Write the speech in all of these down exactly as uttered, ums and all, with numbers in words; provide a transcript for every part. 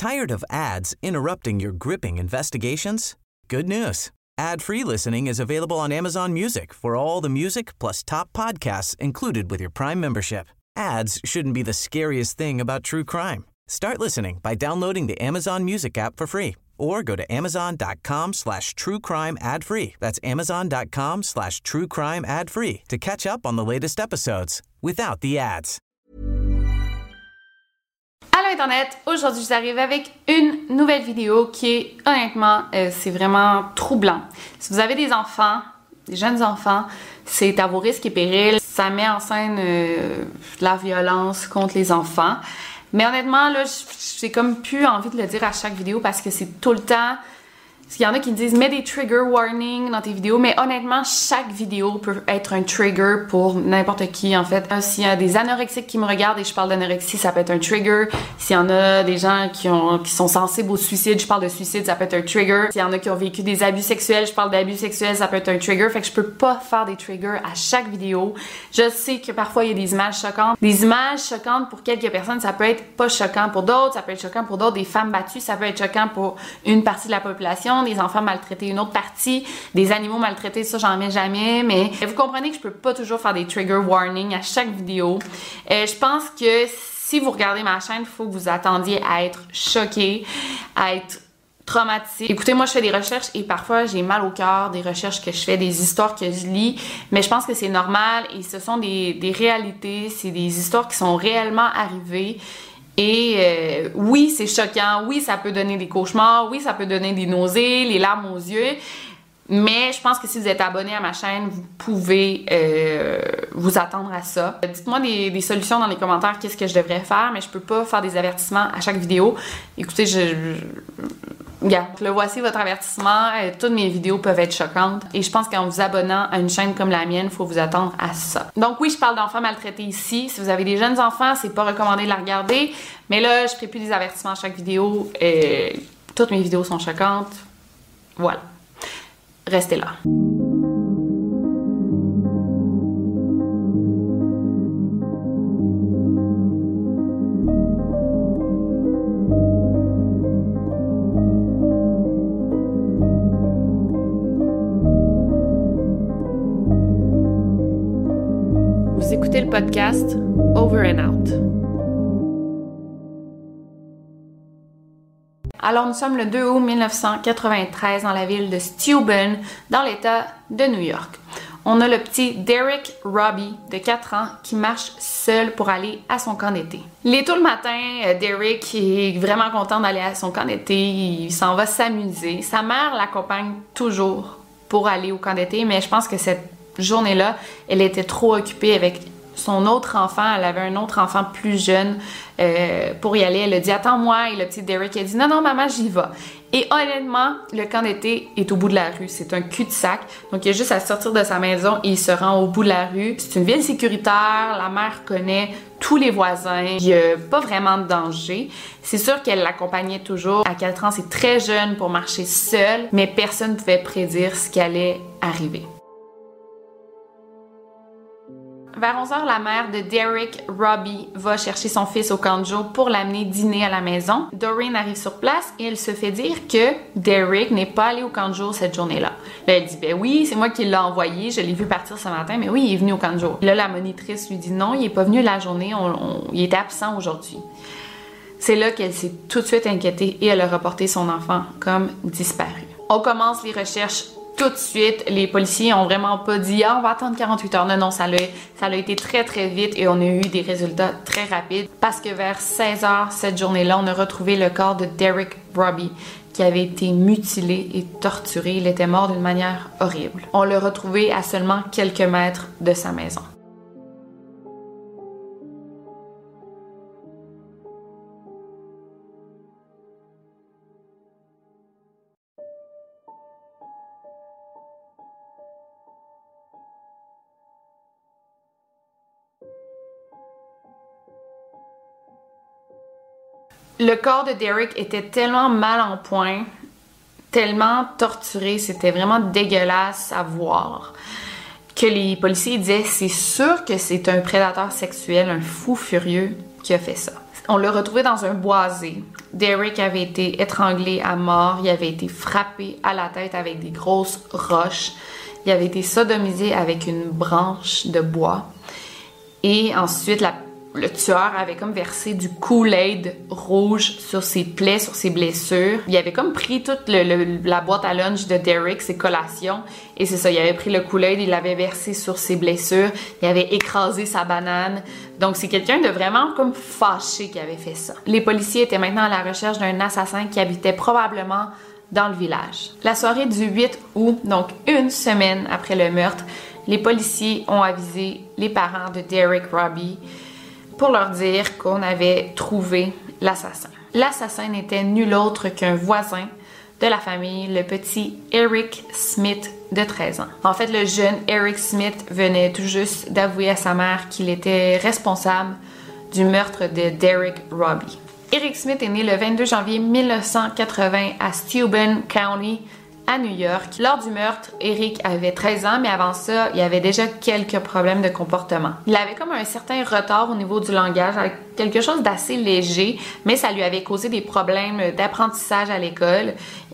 Tired of ads interrupting your gripping investigations? Good news. Ad-free listening is available on Amazon Music for all the music plus top podcasts included with your Prime membership. Ads shouldn't be the scariest thing about true crime. Start listening by downloading the Amazon Music app for free or go to amazon.com slash true crime ad free. That's amazon.com slash true crime ad free to catch up on the latest episodes without the ads. Allô Internet, aujourd'hui je vous arrive avec une nouvelle vidéo qui est honnêtement, euh, c'est vraiment troublant. Si vous avez des enfants, des jeunes enfants, c'est à vos risques et périls. Ça met en scène euh, de la violence contre les enfants. Mais honnêtement, là, j'ai comme plus envie de le dire à chaque vidéo parce que c'est tout le temps... Parce qu'il y en a qui me disent « mets des trigger warnings dans tes vidéos », mais honnêtement, chaque vidéo peut être un trigger pour n'importe qui, en fait. S'il y a des anorexiques qui me regardent et je parle d'anorexie, ça peut être un trigger. S'il y en a des gens qui, ont, qui sont sensibles au suicide, je parle de suicide, ça peut être un trigger. S'il y en a qui ont vécu des abus sexuels, je parle d'abus sexuels, ça peut être un trigger. Fait que je peux pas faire des triggers à chaque vidéo. Je sais que parfois, il y a des images choquantes. Des images choquantes pour quelques personnes, ça peut être pas choquant pour d'autres, ça peut être choquant pour d'autres. Des femmes battues, ça peut être choquant pour une partie de la population. Des enfants maltraités, une autre partie, des animaux maltraités, ça j'en mets jamais, mais vous comprenez que je peux pas toujours faire des trigger warnings à chaque vidéo. Euh, je pense que si vous regardez ma chaîne, il faut que vous attendiez à être choqué, à être traumatisé. Écoutez, moi je fais des recherches et parfois j'ai mal au cœur des recherches que je fais, des histoires que je lis, mais je pense que c'est normal et ce sont des, des réalités, c'est des histoires qui sont réellement arrivées. Et euh, oui, c'est choquant, oui, ça peut donner des cauchemars, oui, ça peut donner des nausées, les larmes aux yeux, mais je pense que si vous êtes abonné à ma chaîne, vous pouvez euh, vous attendre à ça. Dites-moi des, des solutions dans les commentaires, qu'est-ce que je devrais faire, mais je peux pas faire des avertissements à chaque vidéo. Écoutez, je... je Regarde, le voici votre avertissement. Euh, toutes mes vidéos peuvent être choquantes. Et je pense qu'en vous abonnant à une chaîne comme la mienne, il faut vous attendre à ça. Donc oui, je parle d'enfants maltraités ici. Si vous avez des jeunes enfants, c'est pas recommandé de la regarder. Mais là, je ferai plus des avertissements à chaque vidéo. Euh, toutes mes vidéos sont choquantes. Voilà. Restez là. Vous écoutez le podcast Over and Out. Alors, nous sommes le deux août mille neuf cent quatre-vingt-treize dans la ville de Steuben, dans l'État de New York. On a le petit Derek Robbie, de quatre ans, qui marche seul pour aller à son camp d'été. Il est tôt le matin, Derek est vraiment content d'aller à son camp d'été, il s'en va s'amuser. Sa mère l'accompagne toujours pour aller au camp d'été, mais je pense que cette journée-là, elle était trop occupée avec son autre enfant. Elle avait un autre enfant plus jeune euh, pour y aller. Elle a dit « Attends-moi » et le petit Derek a dit « Non, non, maman, j'y vais ». Et honnêtement, le camp d'été est au bout de la rue. C'est un cul-de-sac. Donc, il y a juste à sortir de sa maison et il se rend au bout de la rue. C'est une ville sécuritaire. La mère connaît tous les voisins. Il n'y a pas vraiment de danger. C'est sûr qu'elle l'accompagnait toujours. À quatre ans, c'est très jeune pour marcher seule, mais personne ne pouvait prédire ce qui allait arriver. Vers onze heures, la mère de Derek Robbie va chercher son fils au camp de jour pour l'amener dîner à la maison. Doreen arrive sur place et elle se fait dire que Derek n'est pas allé au camp de jour cette journée-là. Là, elle dit « Ben oui, c'est moi qui l'ai envoyé, je l'ai vu partir ce matin, mais oui, il est venu au camp de jour. » Là, la monitrice lui dit « Non, il est pas venu la journée, on, on, il était absent aujourd'hui. » C'est là qu'elle s'est tout de suite inquiétée et elle a reporté son enfant comme disparu. On commence les recherches tout de suite. Les policiers ont vraiment pas dit « Ah, on va attendre quarante-huit heures ». Non, non, ça l'a, ça l'a été très, très vite et on a eu des résultats très rapides parce que vers seize heures cette journée-là, on a retrouvé le corps de Derek Robbie qui avait été mutilé et torturé. Il était mort d'une manière horrible. On l'a retrouvé à seulement quelques mètres de sa maison. Le corps de Derek était tellement mal en point, tellement torturé, c'était vraiment dégueulasse à voir, que les policiers disaient « c'est sûr que c'est un prédateur sexuel, un fou furieux qui a fait ça ». On l'a retrouvé dans un boisé. Derek avait été étranglé à mort, il avait été frappé à la tête avec des grosses roches, il avait été sodomisé avec une branche de bois et ensuite la Le tueur avait comme versé du Kool-Aid rouge sur ses plaies, sur ses blessures. Il avait comme pris toute le, le, la boîte à lunch de Derek, ses collations, et c'est ça, il avait pris le Kool-Aid, il l'avait versé sur ses blessures, il avait écrasé sa banane. Donc c'est quelqu'un de vraiment comme fâché qui avait fait ça. Les policiers étaient maintenant à la recherche d'un assassin qui habitait probablement dans le village. La soirée du huit août, donc une semaine après le meurtre, les policiers ont avisé les parents de Derek Robbie pour leur dire qu'on avait trouvé l'assassin. L'assassin n'était nul autre qu'un voisin de la famille, le petit Eric Smith de treize ans. En fait, le jeune Eric Smith venait tout juste d'avouer à sa mère qu'il était responsable du meurtre de Derek Robbie. Eric Smith est né le vingt-deux janvier mille neuf cent quatre-vingts à Steuben County, à New York. Lors du meurtre, Eric avait treize ans, mais avant ça, il avait déjà quelques problèmes de comportement. Il avait comme un certain retard au niveau du langage, avec quelque chose d'assez léger, mais ça lui avait causé des problèmes d'apprentissage à l'école.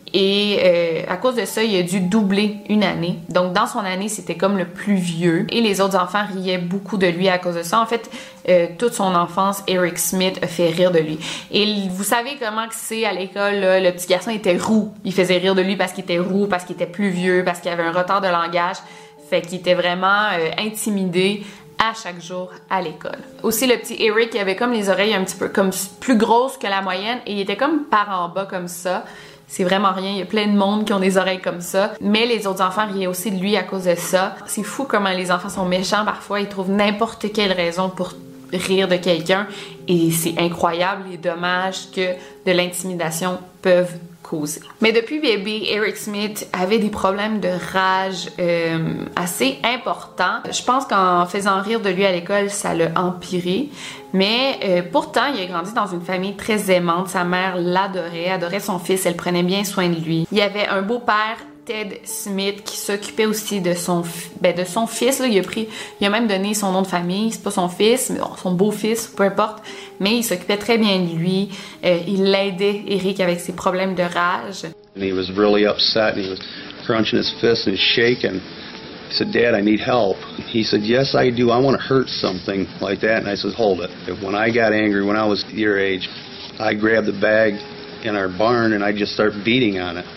Et euh, à cause de ça, il a dû doubler une année. Donc, dans son année, c'était comme le plus vieux. Et les autres enfants riaient beaucoup de lui à cause de ça. En fait, euh, toute son enfance, Eric Smith a fait rire de lui. Et vous savez comment que c'est à l'école, là, le petit garçon était roux. Il faisait rire de lui parce qu'il était roux, parce qu'il était plus vieux, parce qu'il avait un retard de langage. Fait qu'il était vraiment euh, intimidé à chaque jour à l'école. Aussi, le petit Eric, il avait comme les oreilles un petit peu comme plus grosses que la moyenne et il était comme par en bas comme ça. C'est vraiment rien, il y a plein de monde qui ont des oreilles comme ça. Mais les autres enfants riaient aussi de lui à cause de ça. C'est fou comment les enfants sont méchants parfois, ils trouvent n'importe quelle raison pour rire de quelqu'un. Et c'est incroyable les dommages que de l'intimidation peuvent causer. Mais depuis bébé, Eric Smith avait des problèmes de rage euh, assez importants. Je pense qu'en faisant rire de lui à l'école, ça l'a empiré. Mais euh, pourtant, il a grandi dans une famille très aimante. Sa mère l'adorait, adorait son fils, elle prenait bien soin de lui. Il y avait un beau-père, Ted Smith, qui s'occupait aussi de son, ben, de son fils. Là. Il a pris, il a même donné son nom de famille. C'est pas son fils, mais bon, son beau-fils, peu importe. Mais il s'occupait très bien de lui. Euh, il l'aidait, Eric, avec ses problèmes de rage. And he was really upset and he was crunching his fists and shaking. He said, "Dad, I need help." He said, "Yes, I do. I want to hurt something like that." And I said, "Hold it." When I got angry, when I was your age, I grabbed the bag in our barn and I just started beating on it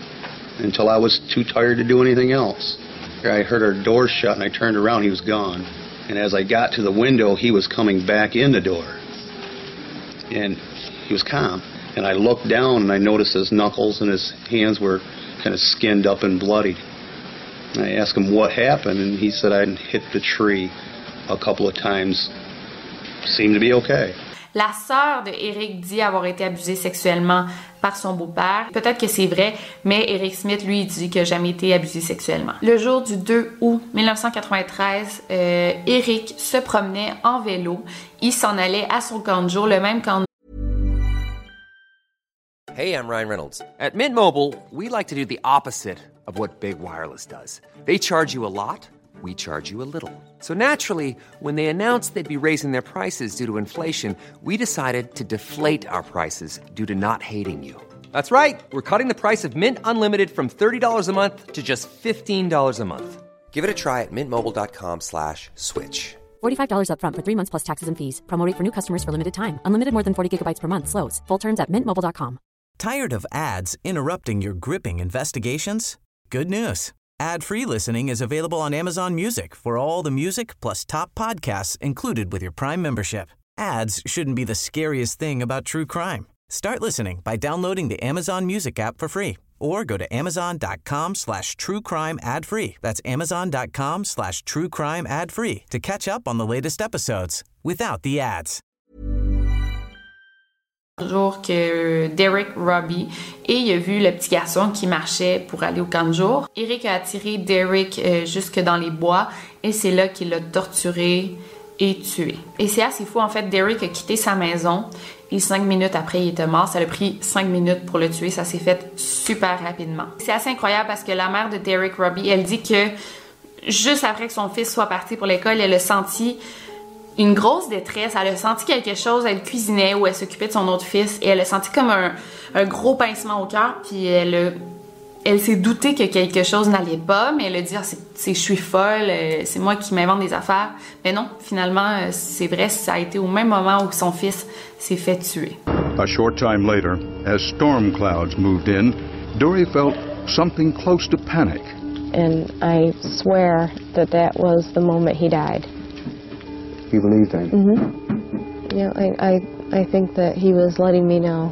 until I was too tired to do anything else. I heard our door shut and I turned around, he was gone. And as I got to the window, he was coming back in the door. And he was calm. And I looked down and I noticed his knuckles and his hands were kind of skinned up and bloody. And I asked him what happened, and he said I'd hit the tree a couple of times. Seemed to be okay. La sœur de Eric dit avoir été abusée sexuellement par son beau-père. Peut-être que c'est vrai, mais Eric Smith, lui, il dit qu'il n'a jamais été abusé sexuellement. Le jour du deux août mille neuf cent quatre-vingt-treize, euh, Eric se promenait en vélo. Il s'en allait à son camp de jour, le même camp de... Hey, I'm Ryan Reynolds. At Mint Mobile, we like to do the opposite of what Big Wireless does. They charge you a lot. We charge you a little. So naturally, when they announced they'd be raising their prices due to inflation, we decided to deflate our prices due to not hating you. That's right. We're cutting the price of Mint Unlimited from thirty dollars a month to just fifteen dollars a month. Give it a try at mintmobile.com slash switch. forty-five dollars up front for three months plus taxes and fees. Promo rate for new customers for limited time. Unlimited more than forty gigabytes per month. Slows full terms at mint mobile dot com. Tired of ads interrupting your gripping investigations? Good news. Ad-free listening is available on Amazon Music for all the music plus top podcasts included with your Prime membership. Ads shouldn't be the scariest thing about true crime. Start listening by downloading the Amazon Music app for free or go to amazon.com slash true crime ad free. That's amazon.com slash true crime ad free to catch up on the latest episodes without the ads. Jour que Derek Robbie et il a vu le petit garçon qui marchait pour aller au camp de jour. Eric a attiré Derek euh, jusque dans les bois et c'est là qu'il l'a torturé et tué. Et c'est assez fou, en fait, Derek a quitté sa maison et cinq minutes après, il était mort. Ça a pris cinq minutes pour le tuer. Ça s'est fait super rapidement. C'est assez incroyable parce que la mère de Derek Robbie, elle dit que juste après que son fils soit parti pour l'école, elle a senti une grosse détresse. Elle a senti quelque chose, elle cuisinait ou elle s'occupait de son autre fils et elle a senti comme un, un gros pincement au cœur, puis elle a Elle s'est doutée que quelque chose n'allait pas, mais elle a dit ah, c'est, c'est je suis folle, c'est moi qui m'invente des affaires. Mais non, finalement, c'est vrai, ça a été au même moment où son fils s'est fait tuer. A short time later, as storm clouds moved in, Dory felt something close to panic. And I swear that that was the moment he died. You believe that? Mm-hmm. Yeah, I, I, I think that he was letting me know.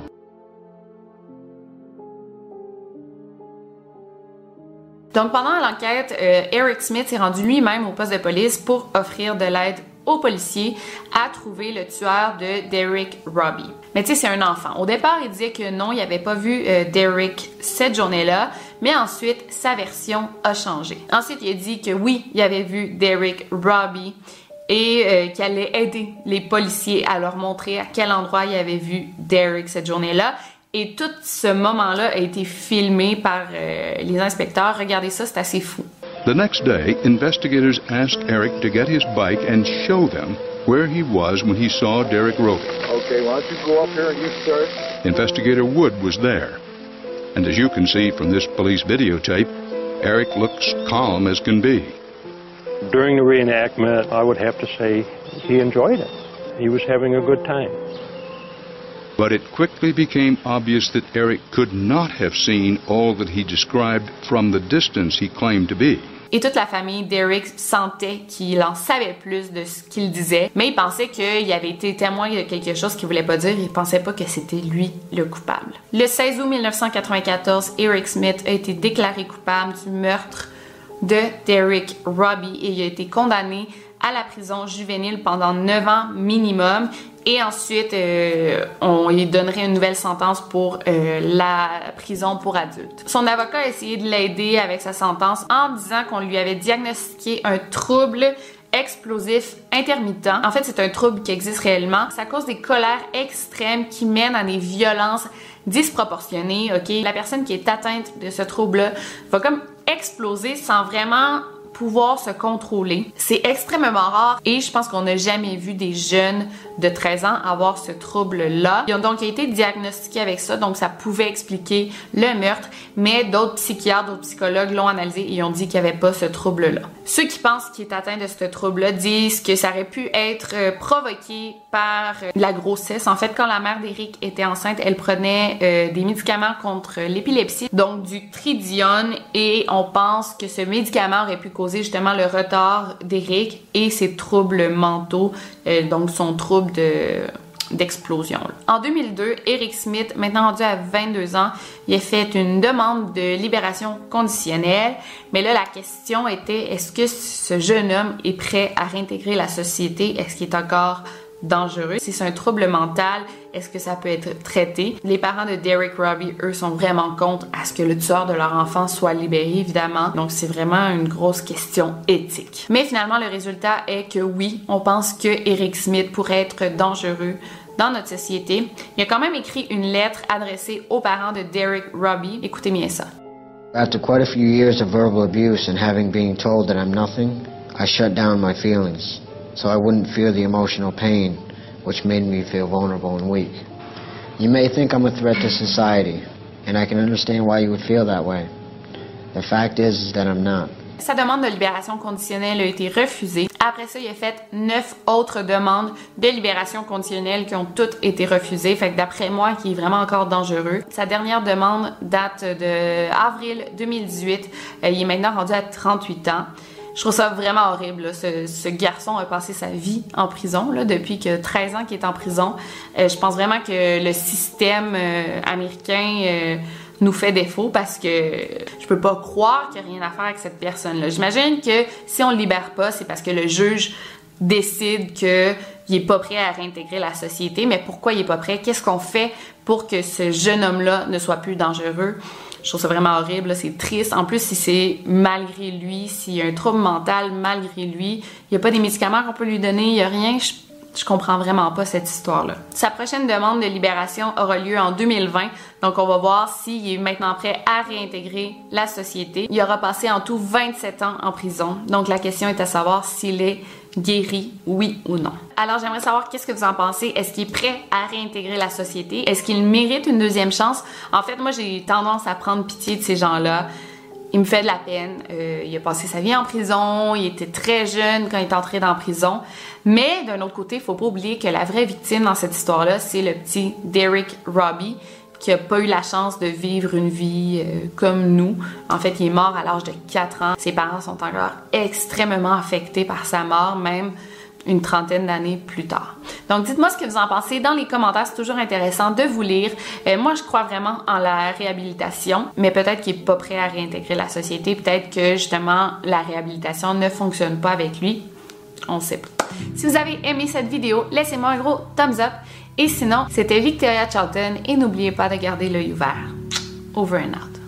Donc, pendant l'enquête, euh, Eric Smith s'est rendu lui-même au poste de police pour offrir de l'aide aux policiers à trouver le tueur de Derek Robbie. Mais tu sais, c'est un enfant. Au départ, il disait que non, il n'avait pas vu euh, Derek cette journée-là, mais ensuite, sa version a changé. Ensuite, il a dit que oui, il avait vu Derek Robbie et euh, qu'il allait aider les policiers à leur montrer à quel endroit il avait vu Derek cette journée-là. Et tout ce moment-là a été filmé par euh, les inspecteurs. Regardez ça, c'est assez fou. The next day, investigators asked Eric to get his bike and show them where he was when he saw Derek Roby. Okay, why don't you go up here and you search? Investigator Wood was there. And as you can see from this police videotape, Eric looks calm as can be. During the reenactment, I would have to say he enjoyed it. He was having a good time. But it quickly became obvious that Eric could not have seen all that he described from the distance he claimed to be. Et toute la famille d'Eric sentait qu'il en savait plus de ce qu'il disait, mais il pensait qu'il avait été témoin de quelque chose qu'il voulait pas dire. Il pensait pas que c'était lui le coupable. Le seize août mille neuf cent quatre-vingt-quatorze, Eric Smith a été déclaré coupable du meurtre de Derek Robbie et il a été condamné à la prison juvénile pendant neuf ans minimum. Et ensuite, euh, on lui donnerait une nouvelle sentence pour euh, la prison pour adultes. Son avocat a essayé de l'aider avec sa sentence en disant qu'on lui avait diagnostiqué un trouble explosif intermittent. En fait, c'est un trouble qui existe réellement. Ça cause des colères extrêmes qui mènent à des violences disproportionnées. Ok, la personne qui est atteinte de ce trouble-là va comme exploser sans vraiment pouvoir se contrôler. C'est extrêmement rare et je pense qu'on n'a jamais vu des jeunes de treize ans avoir ce trouble-là. Ils ont donc été diagnostiqués avec ça, donc ça pouvait expliquer le meurtre, mais d'autres psychiatres, d'autres psychologues l'ont analysé et ils ont dit qu'il n'y avait pas ce trouble-là. Ceux qui pensent qu'il est atteint de ce trouble-là disent que ça aurait pu être provoqué par la grossesse. En fait, quand la mère d'Eric était enceinte, elle prenait euh, des médicaments contre l'épilepsie, donc du Tridion, et on pense que ce médicament aurait pu causer justement le retard d'Eric et ses troubles mentaux, euh, donc son trouble de d'explosion. En deux mille deux, Eric Smith, maintenant rendu à vingt-deux ans, il a fait une demande de libération conditionnelle, mais là la question était est-ce que ce jeune homme est prêt à réintégrer la société? Est-ce qu'il est encore dangereux? Si c'est un trouble mental, est-ce que ça peut être traité? Les parents de Derek Robbie, eux, sont vraiment contre à ce que le tueur de leur enfant soit libéré, évidemment. Donc, c'est vraiment une grosse question éthique. Mais finalement, le résultat est que oui, on pense que Eric Smith pourrait être dangereux dans notre société. Il a quand même écrit une lettre adressée aux parents de Derek Robbie. Écoutez bien ça. After quite a few years of verbal abuse and having been told that I'm nothing, I shut down my feelings. So I wouldn't feel the emotional pain, which made me feel vulnerable and weak. You may think I'm a threat to society, and I can understand why you would feel that way. The fact is, is that I'm not. Sa demande de libération conditionnelle a été refusée. Après ça, il a fait neuf autres demandes de libération conditionnelle qui ont toutes été refusées. Fait que d'après moi, qui est vraiment encore dangereux. Sa dernière demande date de avril deux mille dix-huit. Euh, il est maintenant rendu à trente-huit ans. Je trouve ça vraiment horrible. Là. Ce, ce garçon a passé sa vie en prison là, depuis que treize ans qu'il est en prison. Euh, je pense vraiment que le système euh, américain euh, nous fait défaut parce que je peux pas croire qu'il n'y a rien à faire avec cette personne-là. J'imagine que si on le libère pas, c'est parce que le juge décide qu'il est pas prêt à réintégrer la société. Mais pourquoi il est pas prêt? Qu'est-ce qu'on fait pour que ce jeune homme-là ne soit plus dangereux? Je trouve ça vraiment horrible, là. C'est triste. En plus, si c'est malgré lui, s'il y a un trouble mental malgré lui, il n'y a pas des médicaments qu'on peut lui donner, il n'y a rien, je, je comprends vraiment pas cette histoire-là. Sa prochaine demande de libération aura lieu en deux mille vingt, donc on va voir s'il est maintenant prêt à réintégrer la société. Il aura passé en tout vingt-sept ans en prison, donc la question est à savoir s'il est guéri, oui ou non. Alors, j'aimerais savoir qu'est-ce que vous en pensez. Est-ce qu'il est prêt à réintégrer la société? Est-ce qu'il mérite une deuxième chance? En fait, moi, j'ai tendance à prendre pitié de ces gens-là. Il me fait de la peine. Euh, il a passé sa vie en prison. Il était très jeune quand il est entré dans la prison. Mais d'un autre côté, il ne faut pas oublier que la vraie victime dans cette histoire-là, c'est le petit Derek Robbie, qui n'a pas eu la chance de vivre une vie euh, comme nous. En fait, il est mort à l'âge de quatre ans. Ses parents sont encore extrêmement affectés par sa mort, même une trentaine d'années plus tard. Donc, dites-moi ce que vous en pensez dans les commentaires. C'est toujours intéressant de vous lire. Euh, moi, je crois vraiment en la réhabilitation, mais peut-être qu'il n'est pas prêt à réintégrer la société. Peut-être que, justement, la réhabilitation ne fonctionne pas avec lui. On ne sait pas. Si vous avez aimé cette vidéo, laissez-moi un gros thumbs up. Et sinon, c'était Victoria Charlton et n'oubliez pas de garder l'œil ouvert. Over and out.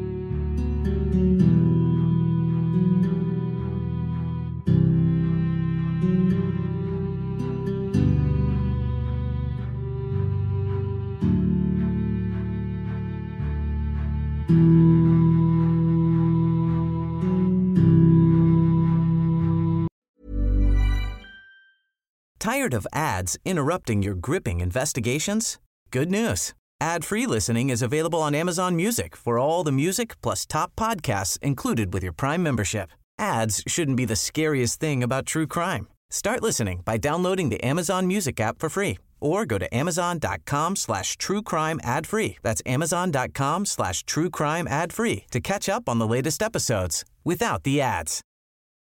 Tired of ads interrupting your gripping investigations? Good news. Ad-free listening is available on Amazon Music for all the music plus top podcasts included with your Prime membership. Ads shouldn't be the scariest thing about true crime. Start listening by downloading the Amazon Music app for free or go to amazon.com slash true crime ad free. That's amazon.com slash true crime ad free to catch up on the latest episodes without the ads.